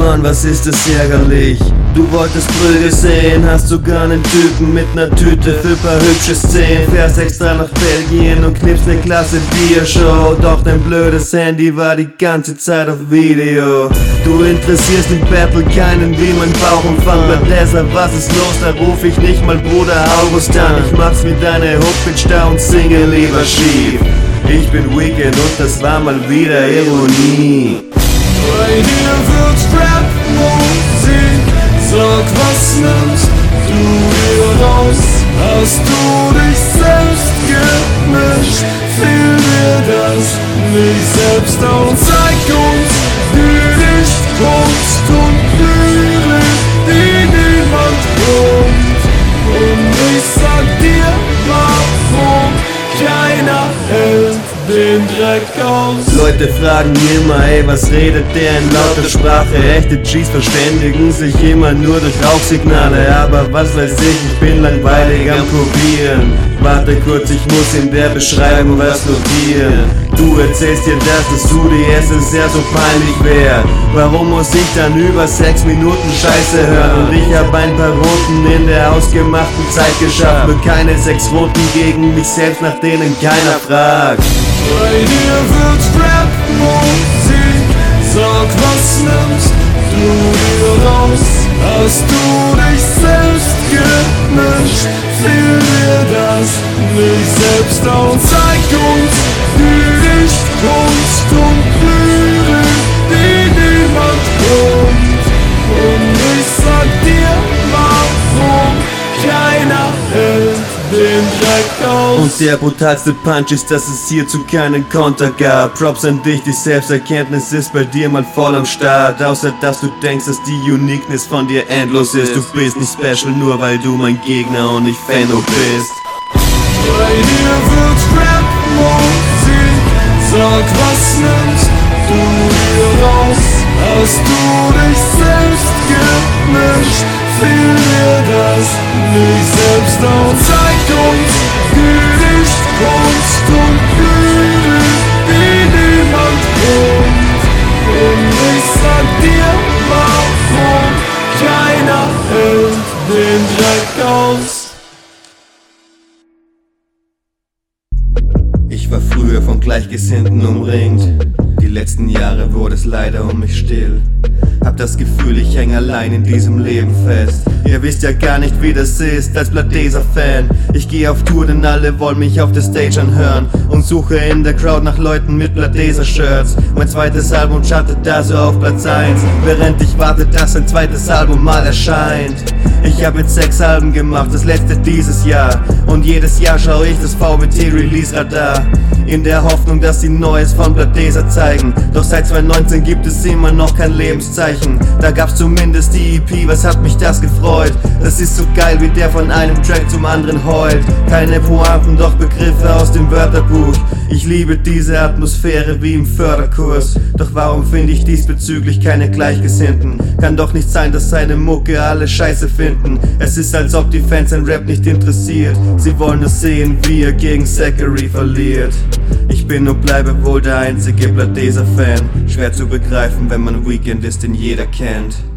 Mann, was ist das ärgerlich. Du wolltest Brügge sehen, hast sogar einen Typen mit ner Tüte für paar hübsche Szenen. Fährst extra nach Belgien und knippst ne klasse Biershow. Doch dein blödes Handy war die ganze Zeit auf Video. Du interessierst im Battle keinen wie mein Bauchumfang. Bladesser, was ist los? Da ruf ich nicht mal Bruder August an. Ich mach's wie deine Hookbitch da und singe lieber schief. Ich bin Weekend und das war mal wieder Ironie. Bei dir wird Rap-Musik. Sag, was nimmst du hier raus? Hast du dich selbst gemischt? Fiel dir das nicht selbst auf? Zeig uns die Kunst und Lyrik, die niemand kommt. Und ich sag dir, warum keiner hält den Dreck aus. Leute fragen immer, ey, was redet der in lauter Sprache? Echte G's verständigen sich immer nur durch Rauchsignale. Aber was weiß ich bin langweilig am Probieren. Warte kurz, ich muss in der Beschreibung was notieren. Du erzählst dir, dass das UdS ja so peinlich wär. Warum muss ich dann über 6 Minuten Scheiße hören? Und ich hab ein paar Runden in der ausgemachten Zeit geschafft. Nur keine 6 Runden gegen mich selbst, nach denen keiner fragt. Bei dir wird Rap-Musik. Sag, was nimmst du hier raus? Hast du dich selbst gemischt? Fiel dir das nicht selbst auf? Zeig uns die Kunst und Lyrik, die niemand kommt. Und ich sag dir, warum keiner hält den Dreck aus. Und der brutalste Punch ist, dass es hierzu keinen Konter gab. Props an dich, die Selbsterkenntnis ist bei dir mal voll am Start. Außer dass du denkst, dass die Uniqueness von dir endlos ist. Du bist nicht special, nur weil du mein Gegner und nicht Fano bist. Bei dir wird Rap-Musik. Sag, was nimmst du hier raus? Hast du dich selbst gemischt? Fiel dir das nicht selbst auf? Zeig uns die Kunst und Lyrik, die niemand kommt. Und ich sag dir, warum keiner hält den Dreck aus. Ich war früher von Gleichgesinnten umringt. Die letzten Jahre wurde es leider um mich still. Hab das Gefühl, ich häng allein in diesem Leben fest. Ihr wisst ja gar nicht, wie das ist als Bladesser-Fan. Ich geh auf Tour, denn alle wollen mich auf der Stage anhören. Und suche in der Crowd nach Leuten mit Bladesser-Shirts. Mein zweites Album chartet da so auf Platz 1, während ich warte, dass ein zweites Album mal erscheint. Ich hab jetzt 6 Alben gemacht, das letzte dieses Jahr. Und jedes Jahr schaue ich das VBT-Release-Radar, in der Hoffnung, dass sie Neues von Bladesser zeigen. Doch seit 2019 gibt es immer noch kein Lebenszeichen. Da gab's zumindest die EP, was hat mich das gefreut. Das ist so geil, wie der von einem Track zum anderen heult. Keine Pointen, doch Begriffe aus dem Wörterbuch. Ich liebe diese Atmosphäre wie im Förderkurs. Doch warum finde ich diesbezüglich keine Gleichgesinnten? Kann doch nicht sein, dass seine Mucke alle scheiße finden. Es ist, als ob die Fans sein Rap nicht interessiert. Sie wollen nur sehen, wie er gegen Zachary verliert. Ich bin und bleibe wohl der einzige Bladesser-Fan. Schwer zu begreifen, wenn man Weekend ist, den jeder kennt.